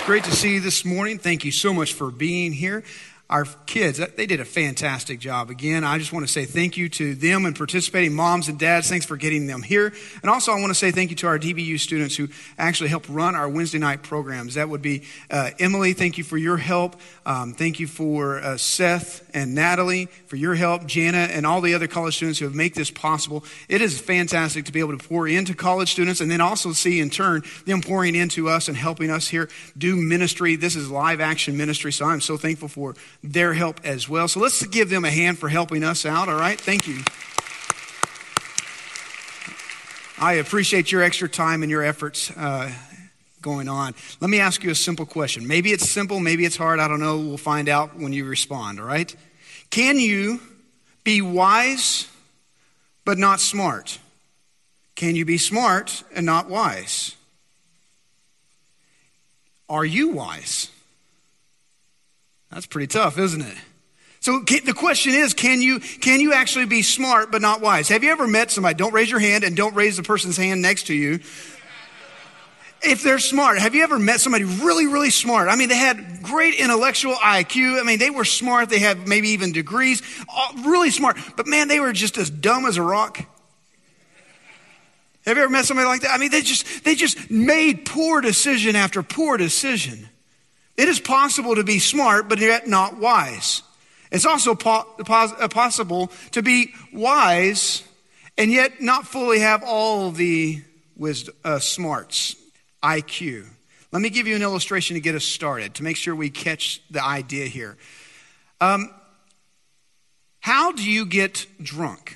great to see you this morning. Thank you so much for being here. Our kids, they did a fantastic job. Again, I just want to say thank you to them and participating moms and dads. Thanks for getting them here. And also, I want to say thank you to our DBU students who actually help run our Wednesday night programs. That would be Emily, thank you for your help. Thank you for Seth and Natalie for your help, Jana, and all the other college students who have made this possible. It is fantastic to be able to pour into college students and then also see in turn them pouring into us and helping us here do ministry. This is live action ministry, so I'm so thankful for their help as well. So let's give them a hand for helping us out, all right? Thank you. I appreciate your extra time and your efforts going on. Let me ask you a simple question. Maybe it's simple, maybe it's hard, I don't know. We'll find out when you respond, all right? Can you be wise but not smart? Can you be smart and not wise? Are you wise? That's pretty tough, isn't it? So the question is, can you actually be smart but not wise? Have you ever met somebody? Don't raise your hand and don't raise the person's hand next to you. If they're smart, have you ever met somebody really, really smart? I mean, they had great intellectual IQ. I mean, they were smart. They had maybe even degrees, really smart. But man, they were just as dumb as a rock. Have you ever met somebody like that? I mean, they just made poor decision after poor decision. It is possible to be smart, but yet not wise. It's also possible to be wise and yet not fully have all the wisdom, smarts, IQ. Let me give you an illustration to get us started, to make sure we catch the idea here. How do you get drunk?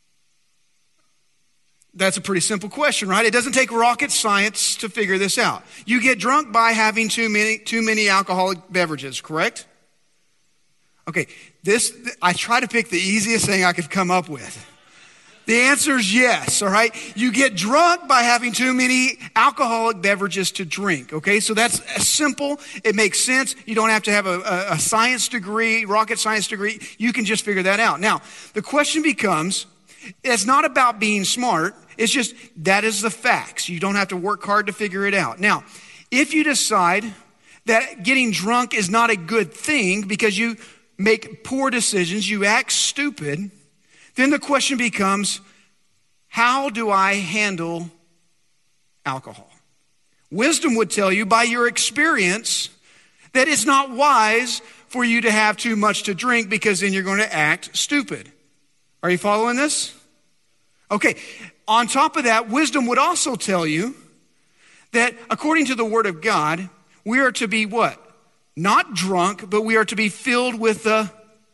That's a pretty simple question, right? It doesn't take rocket science to figure this out. You get drunk by having too many alcoholic beverages, correct? Okay, I try to pick the easiest thing I could come up with. The answer is yes, all right? You get drunk by having too many alcoholic beverages to drink, okay? So that's simple. It makes sense. You don't have to have a science degree, rocket science degree. You can just figure that out. Now, the question becomes, it's not about being smart. It's just, that is the facts. You don't have to work hard to figure it out. Now, if you decide that getting drunk is not a good thing because you make poor decisions, you act stupid, then the question becomes, how do I handle alcohol? Wisdom would tell you by your experience that it's not wise for you to have too much to drink because then you're going to act stupid. Are you following this? Okay. On top of that, wisdom would also tell you that according to the Word of God, we are to be what? Not drunk, but we are to be filled with the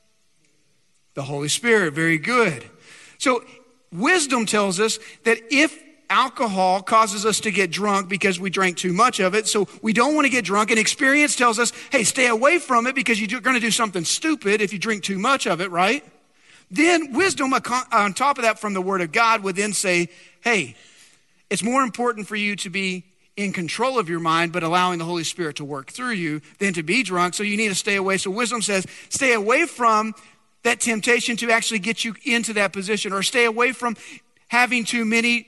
Holy Spirit. Very good. So wisdom tells us that if alcohol causes us to get drunk because we drank too much of it, so we don't want to get drunk, and experience tells us, hey, stay away from it because you're going to do something stupid if you drink too much of it, right? Then wisdom on top of that from the Word of God would then say, hey, it's more important for you to be in control of your mind, but allowing the Holy Spirit to work through you than to be drunk. So you need to stay away. So wisdom says, stay away from that temptation to actually get you into that position, or stay away from having too many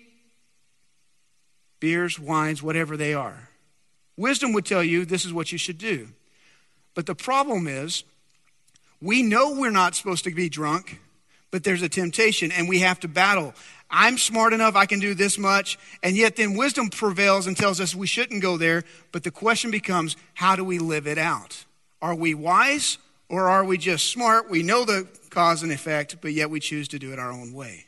beers, wines, whatever they are. Wisdom would tell you this is what you should do. But the problem is, we know we're not supposed to be drunk, but there's a temptation and we have to battle. I'm smart enough, I can do this much, and yet then wisdom prevails and tells us we shouldn't go there. But the question becomes, how do we live it out? Are we wise or are we just smart? We know the cause and effect, but yet we choose to do it our own way.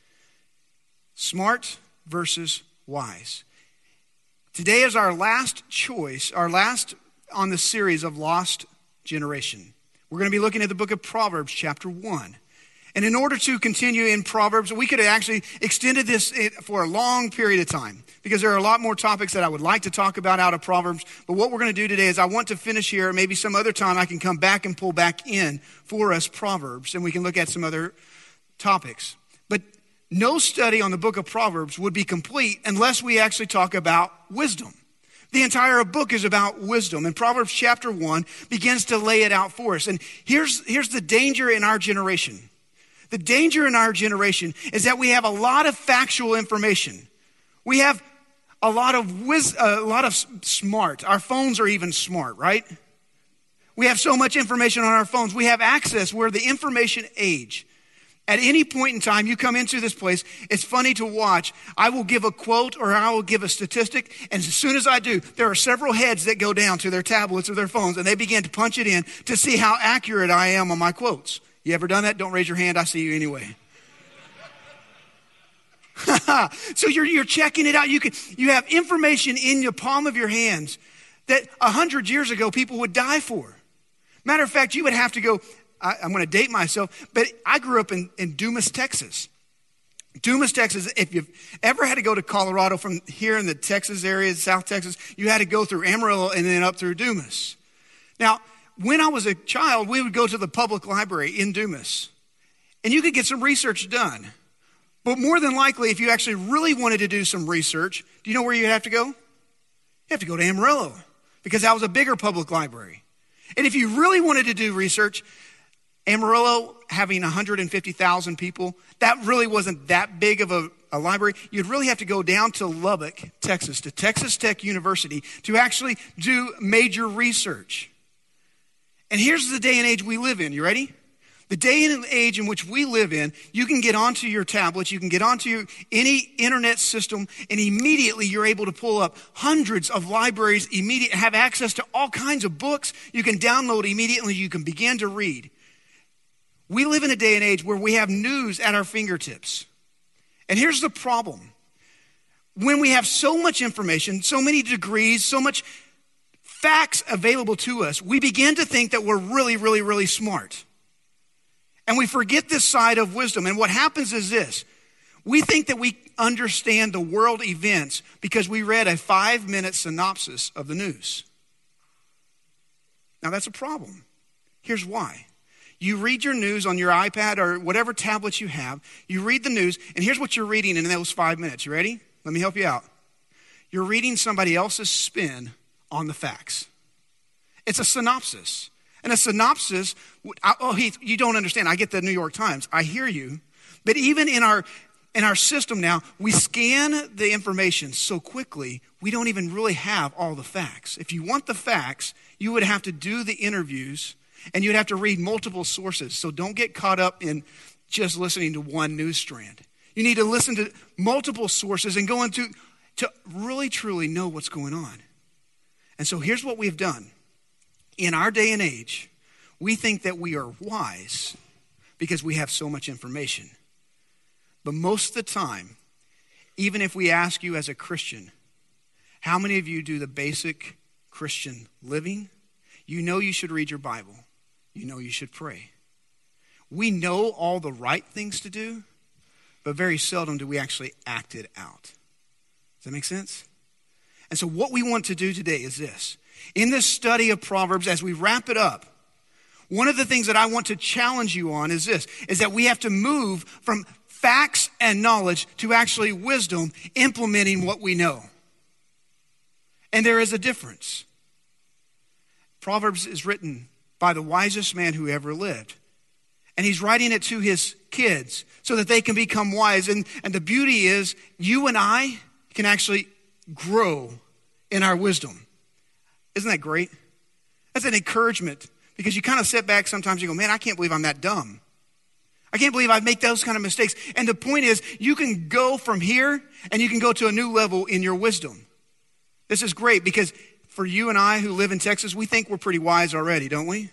Smart versus wise. Today is our last choice, our last on the series of Lost Generation. We're going to be looking at the book of Proverbs, chapter 1. And in order to continue in Proverbs, we could have actually extended this for a long period of time because there are a lot more topics that I would like to talk about out of Proverbs. But what we're going to do today is I want to finish here. Maybe some other time I can come back and pull back in for us Proverbs, and we can look at some other topics. But no study on the book of Proverbs would be complete unless we actually talk about wisdom. The entire book is about wisdom, and Proverbs chapter 1 begins to lay it out for us. And here's the danger in our generation. The danger in our generation is that we have a lot of factual information. We have a lot of smart. Our phones are even smart, right? We have so much information on our phones. We have access. We're the information age. At any point in time, you come into this place, it's funny to watch. I will give a quote or I will give a statistic, and as soon as I do, there are several heads that go down to their tablets or their phones, and they begin to punch it in to see how accurate I am on my quotes. You ever done that? Don't raise your hand. I see you anyway. So you're checking it out. You have information in the palm of your hands that 100 years ago people would die for. Matter of fact, you would have to go, I'm going to date myself, but I grew up in Dumas, Texas. Dumas, Texas, if you've ever had to go to Colorado from here in the Texas area, South Texas, you had to go through Amarillo and then up through Dumas. Now, when I was a child, we would go to the public library in Dumas, and you could get some research done. But more than likely, if you actually really wanted to do some research, do you know where you'd have to go? You have to go to Amarillo, because that was a bigger public library. And if you really wanted to do research, Amarillo having 150,000 people, that really wasn't that big of a library. You'd really have to go down to Lubbock, Texas, to Texas Tech University to actually do major research. And here's the day and age we live in. You ready? The day and age in which we live in, you can get onto your tablets, you can get onto any internet system, and immediately you're able to pull up hundreds of libraries, have access to all kinds of books. You can download immediately, you can begin to read. We live in a day and age where we have news at our fingertips. And here's the problem. When we have so much information, so many degrees, so much facts available to us, we begin to think that we're really, really, really smart. And we forget this side of wisdom. And what happens is this. We think that we understand the world events because we read a 5-minute synopsis of the news. Now that's a problem. Here's why. You read your news on your iPad or whatever tablet you have. You read the news, and here's what you're reading in those 5 minutes. You ready? Let me help you out. You're reading somebody else's spin on the facts. It's a synopsis. And a synopsis, Heath, you don't understand. I get the New York Times. I hear you. But even in our system now, we scan the information so quickly, we don't even really have all the facts. If you want the facts, you would have to do the interviews, and you'd have to read multiple sources. So don't get caught up in just listening to one news strand. You need to listen to multiple sources and go into to really, truly know what's going on. And so here's what we've done. In our day and age, we think that we are wise because we have so much information. But most of the time, even if we ask you as a Christian, how many of you do the basic Christian living? You know you should read your Bible. You know you should pray. We know all the right things to do, but very seldom do we actually act it out. Does that make sense? And so what we want to do today is this. In this study of Proverbs, as we wrap it up, one of the things that I want to challenge you on is this, is that we have to move from facts and knowledge to actually wisdom, implementing what we know. And there is a difference. Proverbs is written by the wisest man who ever lived. And he's writing it to his kids so that they can become wise. And the beauty is you and I can actually grow in our wisdom. Isn't that great? That's an encouragement because you kind of sit back sometimes and you go, man, I can't believe I'm that dumb. I can't believe I make those kind of mistakes. And the point is you can go from here and you can go to a new level in your wisdom. This is great because for you and I who live in Texas, we think we're pretty wise already, don't we?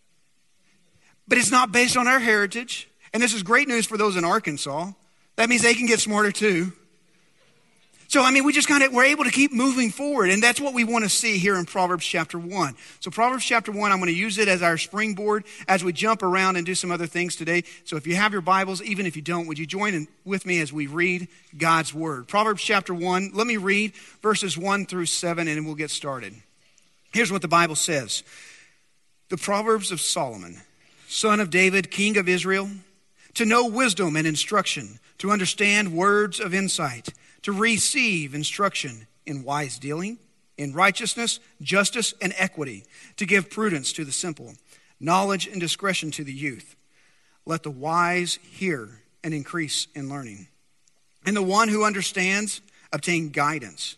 But it's not based on our heritage. And this is great news for those in Arkansas. That means they can get smarter too. So, we're able to keep moving forward. And that's what we want to see here in Proverbs chapter 1. So Proverbs chapter 1, I'm going to use it as our springboard as we jump around and do some other things today. So if you have your Bibles, even if you don't, would you join in with me as we read God's word? Proverbs chapter 1, let me read verses 1 through 7 and then we'll get started. Here's what the Bible says. The Proverbs of Solomon, son of David, king of Israel, to know wisdom and instruction, to understand words of insight, to receive instruction in wise dealing, in righteousness, justice, and equity, to give prudence to the simple, knowledge and discretion to the youth. Let the wise hear and increase in learning. And the one who understands obtain guidance,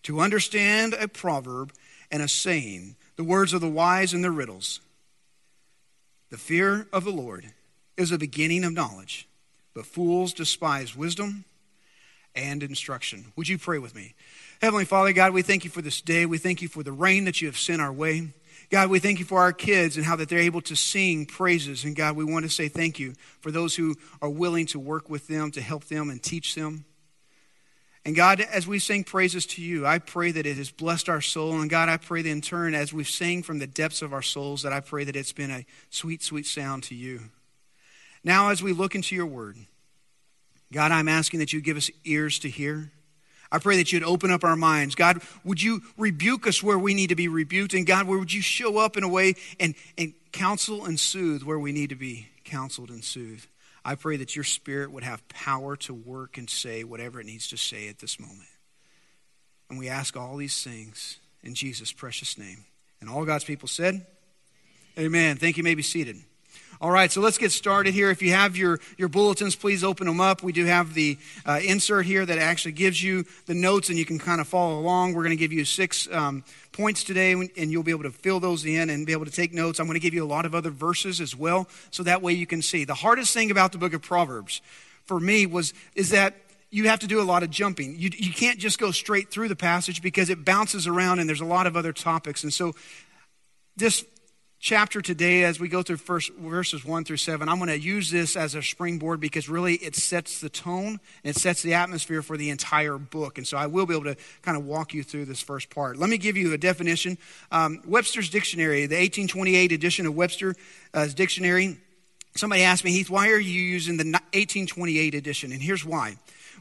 to understand a proverb and a saying, the words of the wise and their riddles. The fear of the Lord is the beginning of knowledge, but fools despise wisdom and instruction. Would you pray with me? Heavenly Father, God, we thank you for this day. We thank you for the rain that you have sent our way. God, we thank you for our kids and how that they're able to sing praises. And God, we want to say thank you for those who are willing to work with them, to help them and teach them. And God, as we sing praises to you, I pray that it has blessed our soul. And God, I pray that in turn, as we've sang from the depths of our souls, that I pray that it's been a sweet, sweet sound to you. Now, as we look into your word, God, I'm asking that you give us ears to hear. I pray that you'd open up our minds. God, would you rebuke us where we need to be rebuked? And God, would you show up in a way and counsel and soothe where we need to be counseled and soothed? I pray that your spirit would have power to work and say whatever it needs to say at this moment. And we ask all these things in Jesus' precious name. And all God's people said, amen. Thank you. You may be seated. All right, so let's get started here. If you have your bulletins, please open them up. We do have the insert here that actually gives you the notes, and you can kind of follow along. We're going to give you 6 points today, and you'll be able to fill those in and be able to take notes. I'm going to give you a lot of other verses as well, so that way you can see. The hardest thing about the book of Proverbs for me is that you have to do a lot of jumping. You can't just go straight through the passage because it bounces around, and there's a lot of other topics. And so this chapter today, as we go through verses 1 through 7, I'm going to use this as a springboard because really it sets the tone and it sets the atmosphere for the entire book. And so I will be able to kind of walk you through this first part. Let me give you a definition. Webster's Dictionary, the 1828 edition of Webster's Dictionary. Somebody asked me, Heath, why are you using the 1828 edition? And here's why.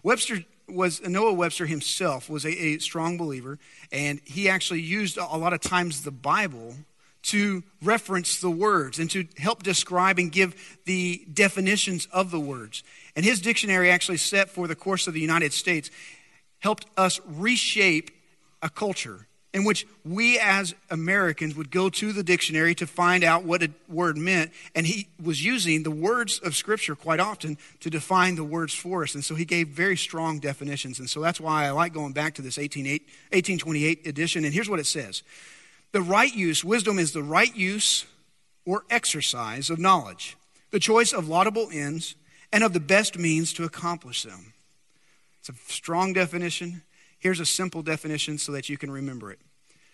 Noah Webster himself was a strong believer, and he actually used a lot of times the Bible to reference the words and to help describe and give the definitions of the words. And his dictionary actually set for the course of the United States helped us reshape a culture in which we as Americans would go to the dictionary to find out what a word meant. And he was using the words of Scripture quite often to define the words for us. And so he gave very strong definitions. And so that's why I like going back to this 1828 edition. And here's what it says. The right use, wisdom is the right use or exercise of knowledge, the choice of laudable ends, and of the best means to accomplish them. It's a strong definition. Here's a simple definition so that you can remember it.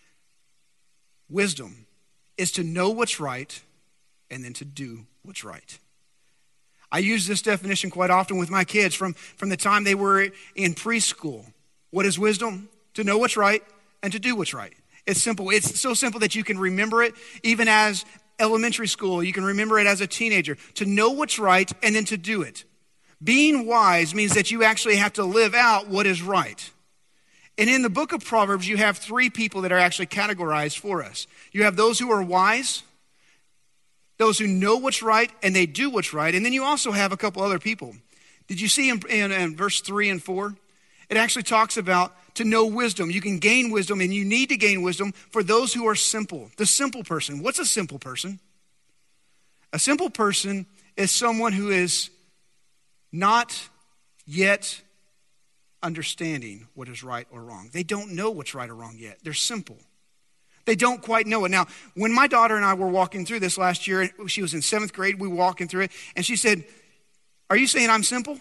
Wisdom is to know what's right and then to do what's right. I use this definition quite often with my kids from the time they were in preschool. What is wisdom? To know what's right and to do what's right. It's simple. It's so simple that you can remember it even as elementary school. You can remember it as a teenager. To know what's right and then to do it. Being wise means that you actually have to live out what is right. And in the book of Proverbs, you have 3 people that are actually categorized for us. You have those who are wise, those who know what's right, and they do what's right. And then you also have a couple other people. Did you see in verse 3 and 4? It actually talks about to know wisdom. You can gain wisdom, and you need to gain wisdom for those who are simple. The simple person. What's a simple person? A simple person is someone who is not yet understanding what is right or wrong. They don't know what's right or wrong yet. They're simple. They don't quite know it. Now, when my daughter and I were walking through this last year, she was in 7th grade, we were walking through it, and she said, "Are you saying I'm simple?"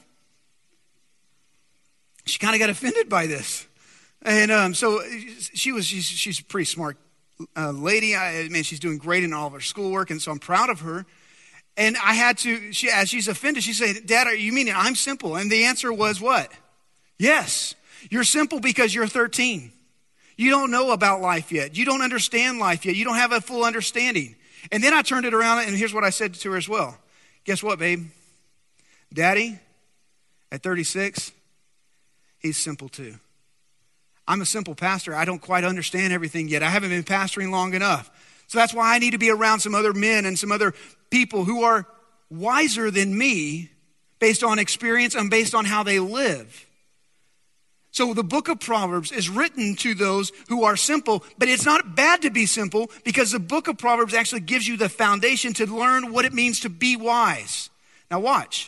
She kind of got offended by this. And so she's a pretty smart lady. I mean, she's doing great in all of her schoolwork, and so I'm proud of her. And I had to, as she's offended, she said, "Dad, are you meaning I'm simple?" And the answer was what? Yes, you're simple because you're 13. You don't know about life yet. You don't understand life yet. You don't have a full understanding. And then I turned it around, and here's what I said to her as well. Guess what, babe? Daddy, at 36, he's simple too. I'm a simple pastor. I don't quite understand everything yet. I haven't been pastoring long enough. So that's why I need to be around some other men and some other people who are wiser than me based on experience and based on how they live. So the book of Proverbs is written to those who are simple, but it's not bad to be simple because the book of Proverbs actually gives you the foundation to learn what it means to be wise. Now watch.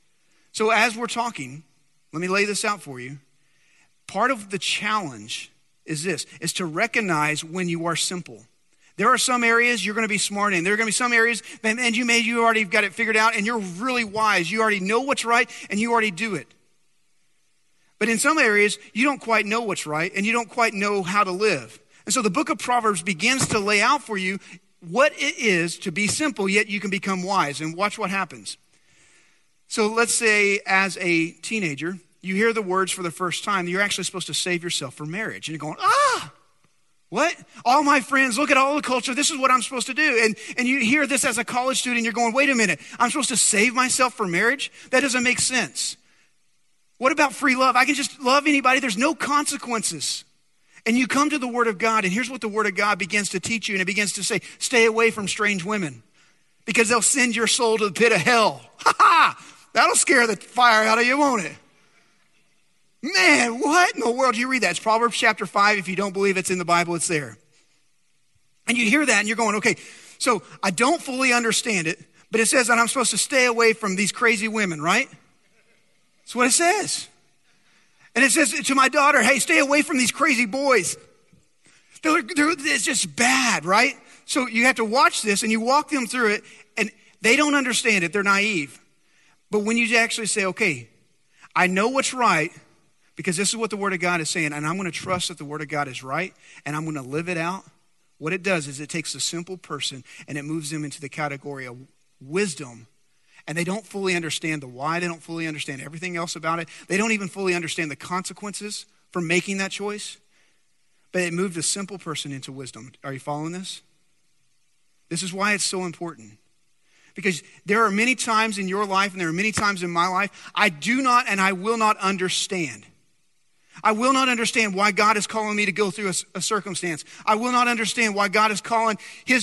So as we're talking, let me lay this out for you. Part of the challenge is this, is to recognize when you are simple. There are some areas you're going to be smart in. There are going to be some areas, and you already got it figured out, and you're really wise. You already know what's right, and you already do it. But in some areas, you don't quite know what's right, and you don't quite know how to live. And so the book of Proverbs begins to lay out for you what it is to be simple, yet you can become wise. And watch what happens. So let's say as a teenager, you hear the words for the first time. You're actually supposed to save yourself for marriage. And you're going, what? All my friends, look at all the culture. This is what I'm supposed to do. And you hear this as a college student. You're going, wait a minute. I'm supposed to save myself for marriage? That doesn't make sense. What about free love? I can just love anybody. There's no consequences. And you come to the Word of God, and here's what the Word of God begins to teach you. And it begins to say, stay away from strange women because they'll send your soul to the pit of hell. Ha ha! That'll scare the fire out of you, won't it? Man, what in the world? You read that. It's Proverbs chapter 5. If you don't believe it's in the Bible, it's there. And you hear that and you're going, okay, so I don't fully understand it, but it says that I'm supposed to stay away from these crazy women, right? That's what it says. And it says to my daughter, hey, stay away from these crazy boys. It's just bad, right? So you have to watch this and you walk them through it, and they don't understand it. They're naive. But when you actually say, okay, I know what's right, because this is what the Word of God is saying, and I'm going to trust that the Word of God is right, and I'm going to live it out. What it does is it takes a simple person and it moves them into the category of wisdom, and they don't fully understand the why. They don't fully understand everything else about it. They don't even fully understand the consequences for making that choice, but it moved a simple person into wisdom. Are you following this? This is why it's so important. Because there are many times in your life, and there are many times in my life, I do not and I will not understand. I will not understand why God is calling me to go through a circumstance. I will not understand why God is calling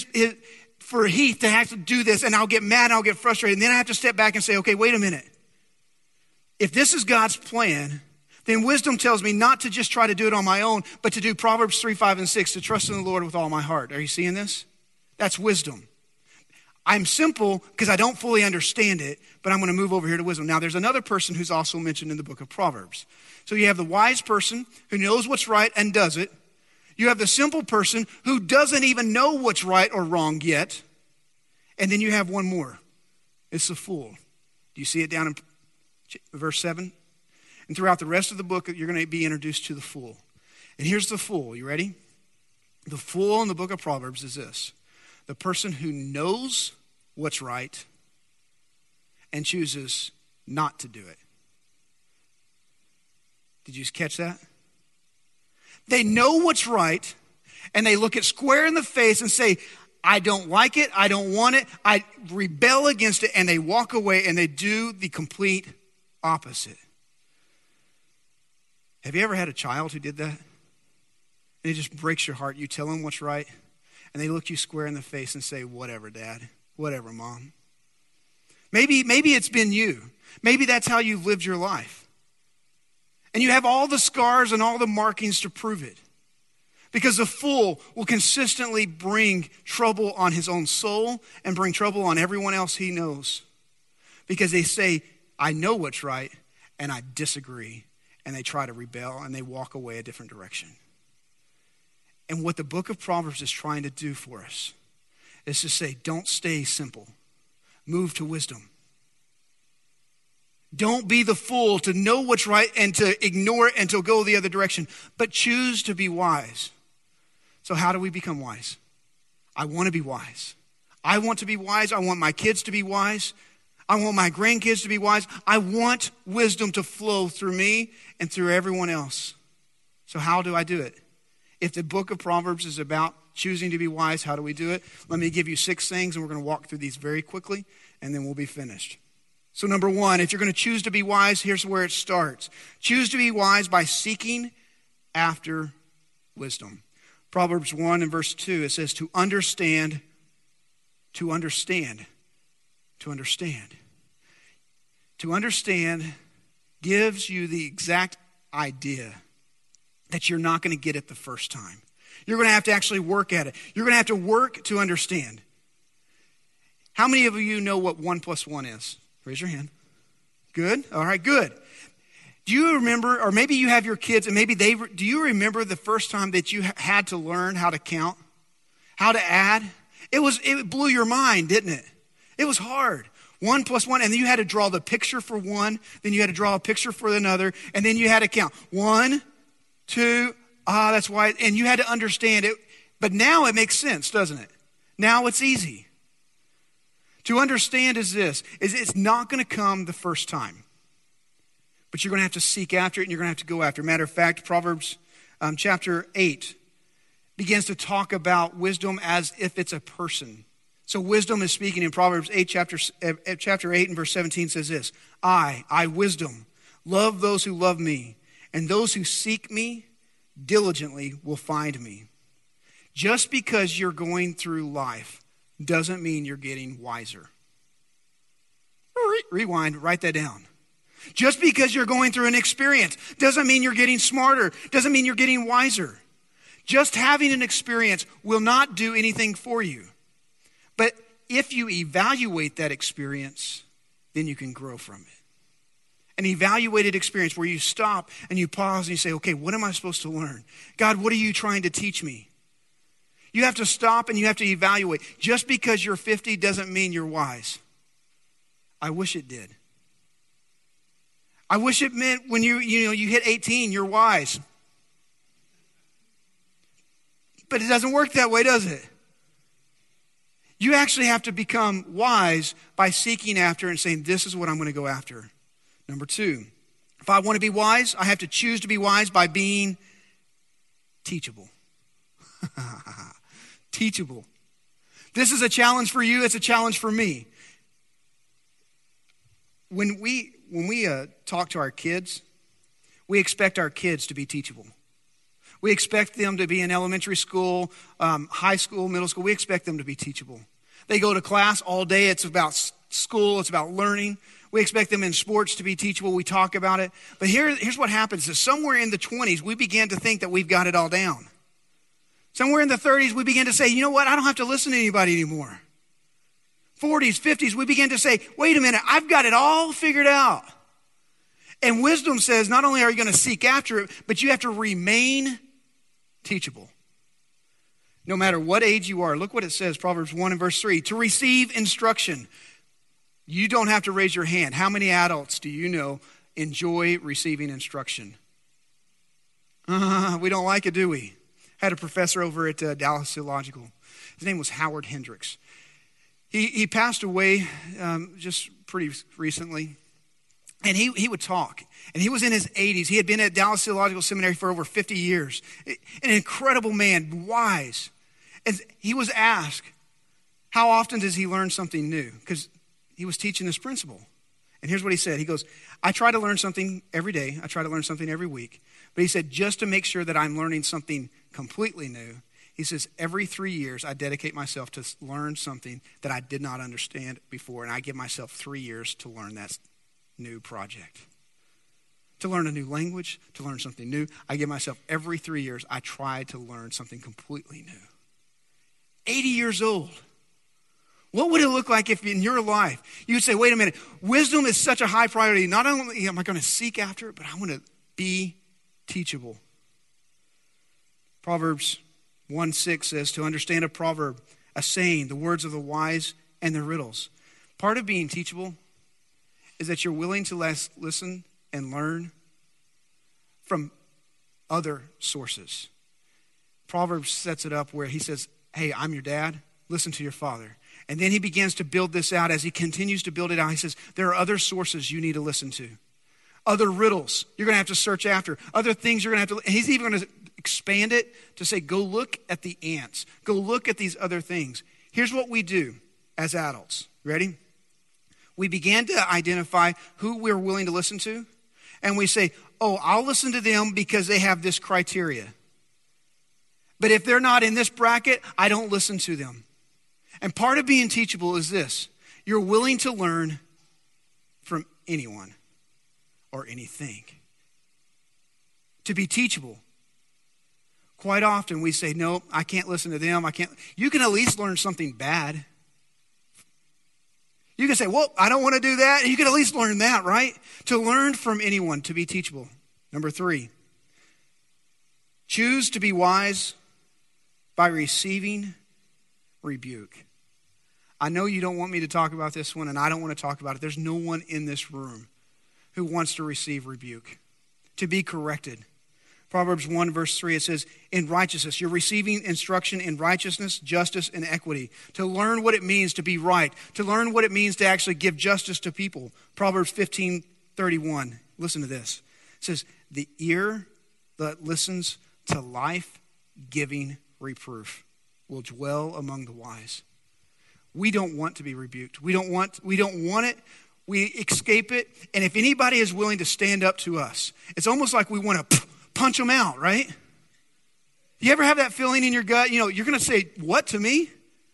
for Heath to have to do this, and I'll get mad and I'll get frustrated. And then I have to step back and say, okay, wait a minute. If this is God's plan, then wisdom tells me not to just try to do it on my own, but to do Proverbs 3, 5, and 6, to trust in the Lord with all my heart. Are you seeing this? That's wisdom. I'm simple because I don't fully understand it, but I'm going to move over here to wisdom. Now, there's another person who's also mentioned in the book of Proverbs. So you have the wise person who knows what's right and does it. You have the simple person who doesn't even know what's right or wrong yet. And then you have one more. It's the fool. Do you see it down in verse 7? And throughout the rest of the book, you're going to be introduced to the fool. And here's the fool. You ready? The fool in the book of Proverbs is this: the person who knows what's right and chooses not to do it. Did you catch that? They know what's right, and they look it square in the face and say, I don't like it, I don't want it, I rebel against it, and they walk away and they do the complete opposite. Have you ever had a child who did that? And it just breaks your heart. You tell them what's right, and they look you square in the face and say, whatever, Dad, whatever, Mom. Maybe it's been you. Maybe that's how you've lived your life. And you have all the scars and all the markings to prove it. Because the fool will consistently bring trouble on his own soul and bring trouble on everyone else he knows. Because they say, I know what's right, and I disagree. And they try to rebel, and they walk away a different direction. And what the book of Proverbs is trying to do for us is to say, don't stay simple. Move to wisdom. Don't be the fool to know what's right and to ignore it and to go the other direction, but choose to be wise. So how do we become wise? I want to be wise. I want to be wise. I want my kids to be wise. I want my grandkids to be wise. I want wisdom to flow through me and through everyone else. So how do I do it? If the book of Proverbs is about choosing to be wise, how do we do it? Let me give you 6 things, and we're going to walk through these very quickly, and then we'll be finished. So number 1, if you're going to choose to be wise, here's where it starts. Choose to be wise by seeking after wisdom. Proverbs 1 and verse 2, it says to understand. To understand gives you the exact idea that you're not going to get it the first time. You're going to have to actually work at it. You're going to have to work to understand. How many of you know what 1 + 1 is? Raise your hand. Good. All right, good. Do you remember, or maybe you have your kids and maybe do you remember the first time that you had to learn how to count, how to add? It blew your mind, didn't it? It was hard. 1 + 1, and then you had to draw the picture for one, then you had to draw a picture for another, and then you had to count 1, 2, that's why, and you had to understand it. But now it makes sense, doesn't it? Now it's easy. To understand is it's not going to come the first time. But you're going to have to seek after it, and you're going to have to go after it. Matter of fact, Proverbs chapter 8 begins to talk about wisdom as if it's a person. So wisdom is speaking in Proverbs 8, chapter 8 and verse 17 says this: I, wisdom, love those who love me, and those who seek me diligently will find me. Just because you're going through life doesn't mean you're getting wiser. Rewind, write that down. Just because you're going through an experience doesn't mean you're getting smarter, doesn't mean you're getting wiser. Just having an experience will not do anything for you. But if you evaluate that experience, then you can grow from it. An evaluated experience where you stop and you pause and you say, okay, what am I supposed to learn? God, what are you trying to teach me? You have to stop and you have to evaluate. Just because you're 50 doesn't mean you're wise. I wish it did. I wish it meant when you hit 18, you're wise. But it doesn't work that way, does it? You actually have to become wise by seeking after and saying, this is what I'm going to go after. Number 2, if I want to be wise, I have to choose to be wise by being teachable. Teachable. This is a challenge for you. It's a challenge for me. When we talk to our kids, we expect our kids to be teachable. We expect them to be in elementary school, high school, middle school. We expect them to be teachable. They go to class all day. It's about school. It's about learning. We expect them in sports to be teachable. We talk about it. But here's what happens is somewhere in the 20s, we begin to think that we've got it all down. Somewhere in the 30s, we begin to say, you know what? I don't have to listen to anybody anymore. 40s, 50s, we begin to say, wait a minute, I've got it all figured out. And wisdom says not only are you going to seek after it, but you have to remain teachable. No matter what age you are. Look what it says, Proverbs 1 and verse 3. To receive instruction. You don't have to raise your hand. How many adults do you know enjoy receiving instruction? We don't like it, do we? Had a professor over at Dallas Theological. His name was Howard Hendricks. He passed away just pretty recently. And he would talk. And he was in his 80s. He had been at Dallas Theological Seminary for over 50 years. An incredible man, wise. And he was asked, how often does he learn something new? Because he was teaching this principle. And here's what he said. He goes, I try to learn something every day. I try to learn something every week. But he said, just to make sure that I'm learning something completely new, he says, every 3 years, I dedicate myself to learn something that I did not understand before. And I give myself 3 years to learn that new project. To learn a new language, to learn something new. I give myself every 3 years, I try to learn something completely new. 80 years old. What would it look like if in your life you would say, wait a minute, wisdom is such a high priority. Not only am I going to seek after it, but I want to be teachable. Proverbs 1:6 says, to understand a proverb, a saying, the words of the wise and the riddles. Part of being teachable is that you're willing to listen and learn from other sources. Proverbs sets it up where he says, hey, I'm your dad. Listen to your father. And then he begins to build this out. As he continues to build it out, he says, there are other sources you need to listen to. Other riddles you're going to have to search after. Other things you're going to have to, and he's even going to expand it to say, go look at the ants. Go look at these other things. Here's what we do as adults. Ready? We began to identify who we're willing to listen to. And we say, oh, I'll listen to them because they have this criteria. But if they're not in this bracket, I don't listen to them. And part of being teachable is this. You're willing to learn from anyone or anything. To be teachable. Quite often we say, no, I can't listen to them. I can't. You can at least learn something bad. You can say, well, I don't want to do that. And you can at least learn that, right? To learn from anyone, to be teachable. Number 3, choose to be wise by receiving rebuke. I know you don't want me to talk about this one, and I don't want to talk about it. There's no one in this room who wants to receive rebuke, to be corrected. Proverbs 1 verse 3, it says, in righteousness, you're receiving instruction in righteousness, justice, and equity. To learn what it means to be right, to learn what it means to actually give justice to people. Proverbs 15:31, listen to this. It says, the ear that listens to life-giving reproof will dwell among the wise. We don't want to be rebuked. We don't want it. We escape it. And if anybody is willing to stand up to us, it's almost like we want to punch them out, right? You ever have that feeling in your gut? You know, you're going to say, what to me?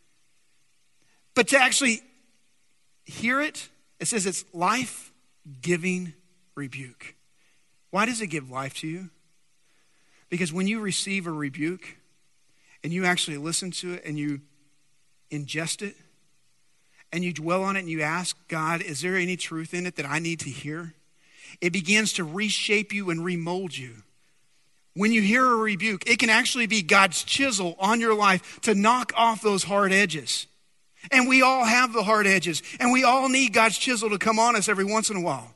But to actually hear it, it says it's life-giving rebuke. Why does it give life to you? Because when you receive a rebuke and you actually listen to it and you ingest it and you dwell on it and you ask God, is there any truth in it that I need to hear? It begins to reshape you and remold you. When you hear a rebuke, it can actually be God's chisel on your life to knock off those hard edges. And we all have the hard edges, and we all need God's chisel to come on us every once in a while.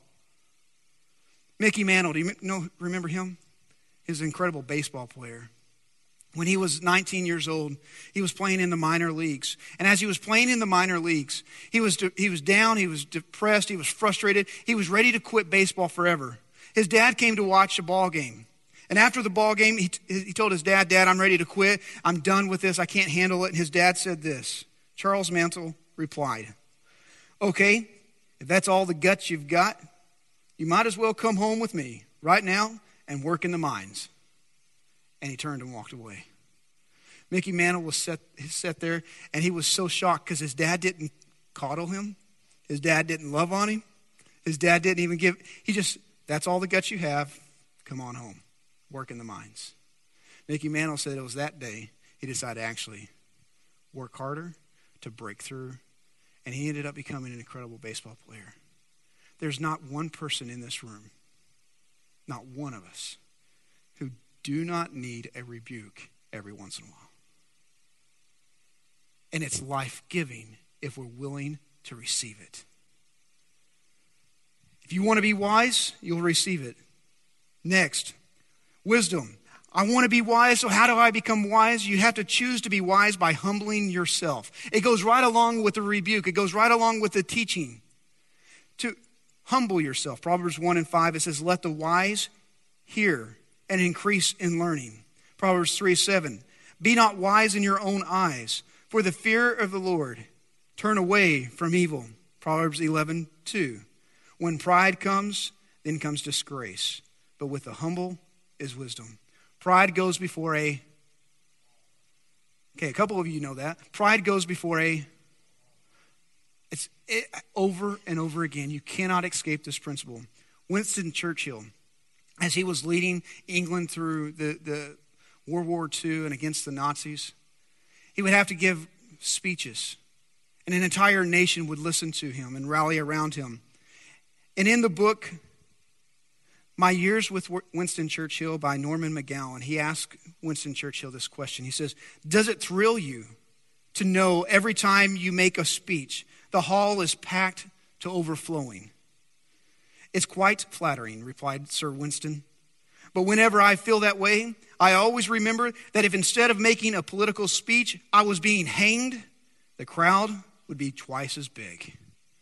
Mickey Mantle, do you remember him? He's an incredible baseball player. When he was 19 years old, he was playing in the minor leagues. And as he was playing in the minor leagues, he was down, he was depressed, he was frustrated. He was ready to quit baseball forever. His dad came to watch a ball game. And after the ball game, he told his dad, Dad, I'm ready to quit. I'm done with this. I can't handle it. And his dad said this. Charles Mantle replied, okay, if that's all the guts you've got, you might as well come home with me right now and work in the mines. And he turned and walked away. Mickey Mantle was sat there, and he was so shocked because his dad didn't coddle him. His dad didn't love on him. His dad didn't even that's all the guts you have. Come on home. Work in the mines. Mickey Mantle said it was that day he decided to actually work harder, to break through, and he ended up becoming an incredible baseball player. There's not one person in this room, not one of us, who do not need a rebuke every once in a while. And it's life-giving if we're willing to receive it. If you want to be wise, you'll receive it. Next, wisdom. I want to be wise, so how do I become wise? You have to choose to be wise by humbling yourself. It goes right along with the rebuke. It goes right along with the teaching. To humble yourself. Proverbs 1:5, it says, let the wise hear and increase in learning. Proverbs 3:7, be not wise in your own eyes, for the fear of the Lord. Turn away from evil. Proverbs 11:2, when pride comes, then comes disgrace, but with the humble is wisdom. Pride goes before a couple of you know that. Pride goes before over and over again. You cannot escape this principle. Winston Churchill, as he was leading England through the World War II and against the Nazis, he would have to give speeches, and an entire nation would listen to him and rally around him. And in the book, My Years with Winston Churchill by Norman McGowan, he asked Winston Churchill this question. He says, does it thrill you to know every time you make a speech, the hall is packed to overflowing? It's quite flattering, replied Sir Winston. But whenever I feel that way, I always remember that if instead of making a political speech, I was being hanged, the crowd would be twice as big.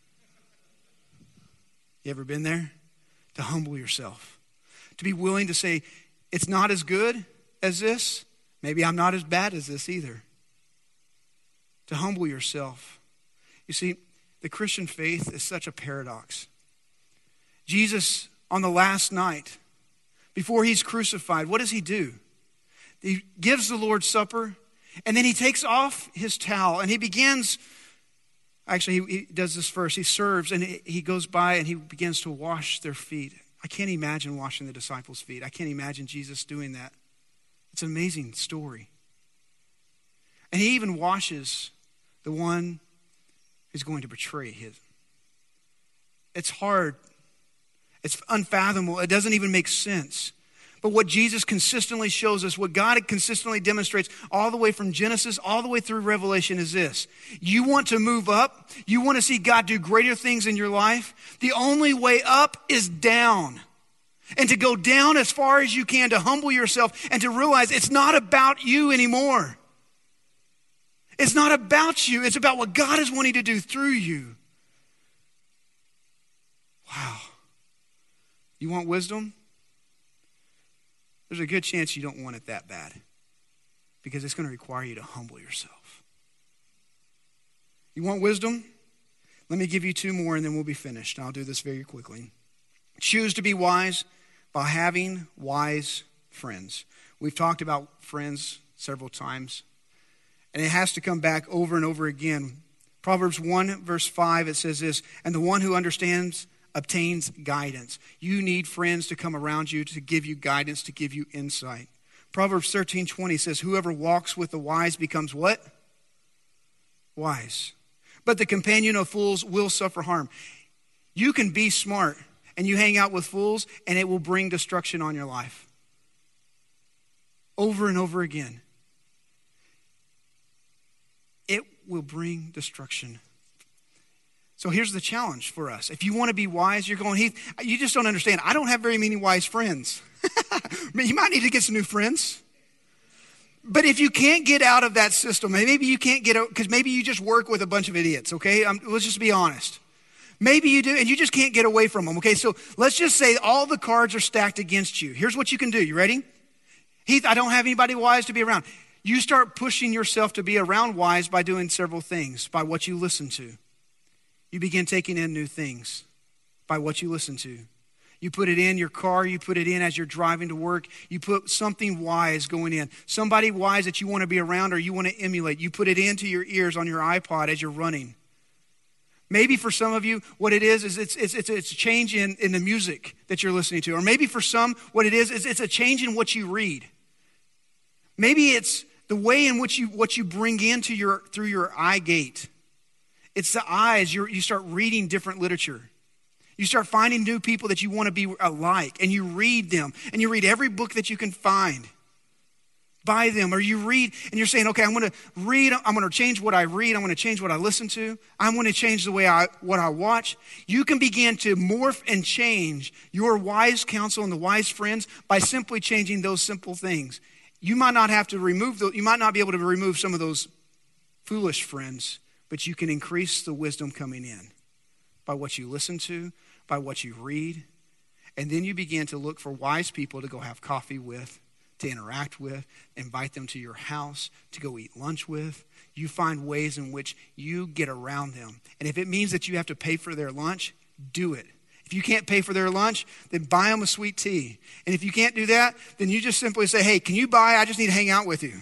You ever been there? To humble yourself. To be willing to say, it's not as good as this. Maybe I'm not as bad as this either. To humble yourself. You see, the Christian faith is such a paradox. Jesus, on the last night, before he's crucified, what does he do? He gives the Lord's Supper, and then he takes off his towel, and he begins... Actually, he does this first. He serves, and he goes by, and he begins to wash their feet. I can't imagine washing the disciples' feet. I can't imagine Jesus doing that. It's an amazing story. And he even washes the one who's going to betray It's hard. It's unfathomable. It doesn't even make sense. But what Jesus consistently shows us, what God consistently demonstrates all the way from Genesis all the way through Revelation is this. You want to move up? You want to see God do greater things in your life? The only way up is down. And to go down as far as you can, to humble yourself and to realize it's not about you anymore. It's not about you. It's about what God is wanting to do through you. Wow. You want wisdom? There's a good chance you don't want it that bad because it's going to require you to humble yourself. You want wisdom? Let me give you two more and then we'll be finished. I'll do this very quickly. Choose to be wise by having wise friends. We've talked about friends several times, and it has to come back over and over again. Proverbs 1 verse 5, it says this, and the one who understands obtains guidance. You need friends to come around you to give you guidance, to give you insight. Proverbs 13:20 says, whoever walks with the wise becomes what? Wise. But the companion of fools will suffer harm. You can be smart and you hang out with fools and it will bring destruction on your life. Over and over again. It will bring destruction. So here's the challenge for us. If you want to be wise, you're going, Heath, you just don't understand. I don't have very many wise friends. You might need to get some new friends. But if you can't get out of that system, maybe you can't get out, because maybe you just work with a bunch of idiots, okay? Let's just be honest. Maybe you do, and you just can't get away from them, okay? So let's just say all the cards are stacked against you. Here's what you can do. You ready? Heath, I don't have anybody wise to be around. You start pushing yourself to be around wise by doing several things, by what you listen to. You begin taking in new things by what you listen to. You put it in your car. You put it in as you're driving to work. You put something wise going in. Somebody wise that you want to be around or you want to emulate. You put it into your ears on your iPod as you're running. Maybe for some of you, what it is it's a change in the music that you're listening to. Or maybe for some, what it is it's a change in what you read. Maybe it's the way in which what you bring into through your eye gate. It's the eyes. You start reading different literature. You start finding new people that you want to be alike, and you read them, and you read every book that you can find. Buy them, or you read, and you're saying, okay, I'm going to read, I'm going to change what I read, I'm going to change what I listen to, I'm going to change the way what I watch. You can begin to morph and change your wise counsel and the wise friends by simply changing those simple things. You might not have to you might not be able to remove some of those foolish friends, but you can increase the wisdom coming in by what you listen to, by what you read. And then you begin to look for wise people to go have coffee with, to interact with, invite them to your house, to go eat lunch with. You find ways in which you get around them. And if it means that you have to pay for their lunch, do it. If you can't pay for their lunch, then buy them a sweet tea. And if you can't do that, then you just simply say, hey, can you buy? I just need to hang out with you.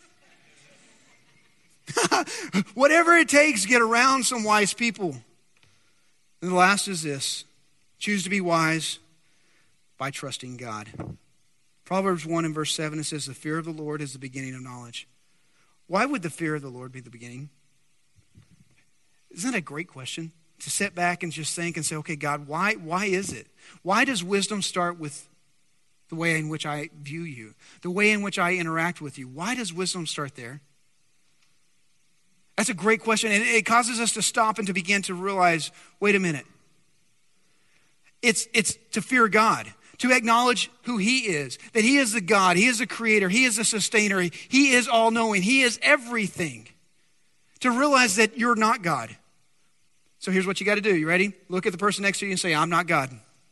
Whatever it takes, get around some wise people. And the last is this. Choose to be wise by trusting God. Proverbs 1 and verse 7, it says, the fear of the Lord is the beginning of knowledge. Why would the fear of the Lord be the beginning? Isn't that a great question? To sit back and just think and say, okay, God, why is it? Why does wisdom start with the way in which I view you? The way in which I interact with you? Why does wisdom start there? That's a great question, and it causes us to stop and to begin to realize, wait a minute. It's to fear God, to acknowledge who He is, that He is the God, He is the creator, He is the sustainer, He is all-knowing, He is everything. To realize that you're not God. So here's what you got to do. You ready? Look at the person next to you and say, I'm not God.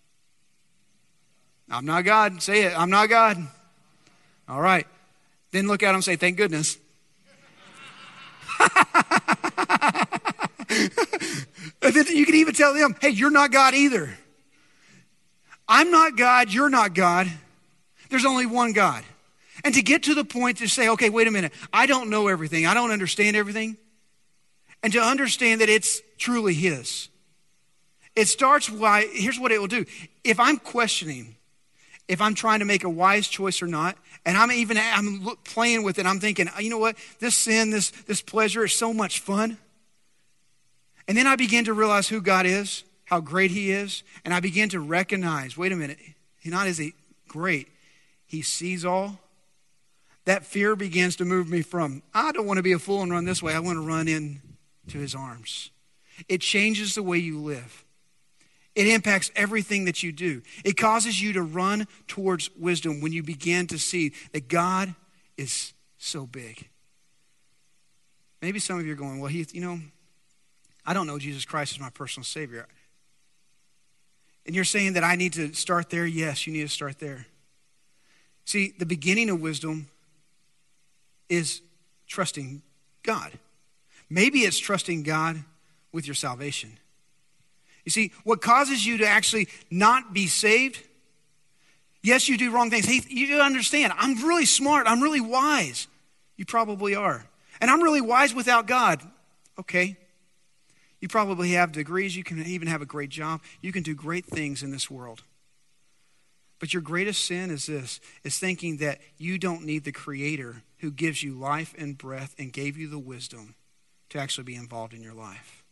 I'm not God. Say it. I'm not God. All right. Then look at him and say, thank goodness. And then you can even tell them, hey, you're not God either. I'm not God. You're not God. There's only one God. And to get to the point to say, okay, wait a minute. I don't know everything. I don't understand everything. And to understand that it's truly His. It starts by, here's what it will do. If I'm questioning, if I'm trying to make a wise choice or not, and I'm playing with it, I'm thinking, you know what? This sin, this pleasure is so much fun. And then I begin to realize who God is. how great he is, and I began to recognize, wait a minute, he not is he great, he sees all. That fear begins to move me from, I don't want to be a fool and run this way. I want to run into his arms. It changes the way you live. It impacts everything that you do. It causes you to run towards wisdom when you begin to see that God is so big. Maybe some of you are going, well, I don't know Jesus Christ as my personal Savior. And you're saying that I need to start there? Yes, you need to start there. See, the beginning of wisdom is trusting God. Maybe it's trusting God with your salvation. You see, what causes you to actually not be saved, yes, you do wrong things. Hey, you understand, I'm really smart. I'm really wise. You probably are. And I'm really wise without God. Okay. You probably have degrees. You can even have a great job. You can do great things in this world. But your greatest sin is this, is thinking that you don't need the Creator who gives you life and breath and gave you the wisdom to actually be involved in your life.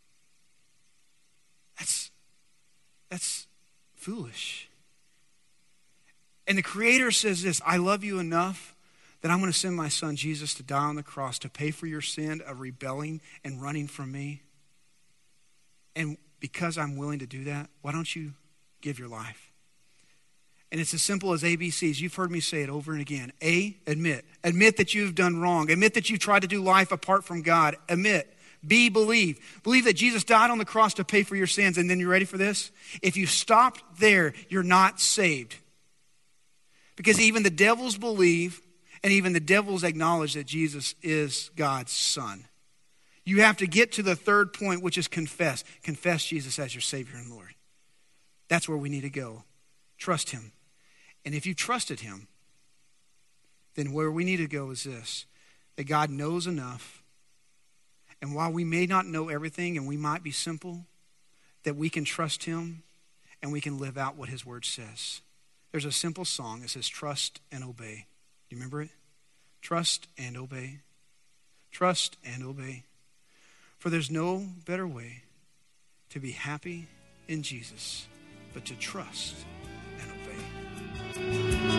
That's foolish. And the Creator says this, I love you enough that I'm going to send my son Jesus to die on the cross to pay for your sin of rebelling and running from me. And because I'm willing to do that, why don't you give your life? And it's as simple as ABCs. You've heard me say it over and again. A, admit. Admit that you've done wrong. Admit that you've tried to do life apart from God. Admit. B, believe. Believe that Jesus died on the cross to pay for your sins. And then you ready for this? If you stopped there, you're not saved. Because even the devils believe, and even the devils acknowledge that Jesus is God's Son. You have to get to the third point, which is confess. Confess Jesus as your Savior and Lord. That's where we need to go. Trust him. And if you trusted him, then where we need to go is this, that God knows enough. And while we may not know everything and we might be simple, that we can trust him and we can live out what his word says. There's a simple song that says, trust and obey. Do you remember it? Trust and obey. Trust and obey. For there's no better way to be happy in Jesus but to trust and obey.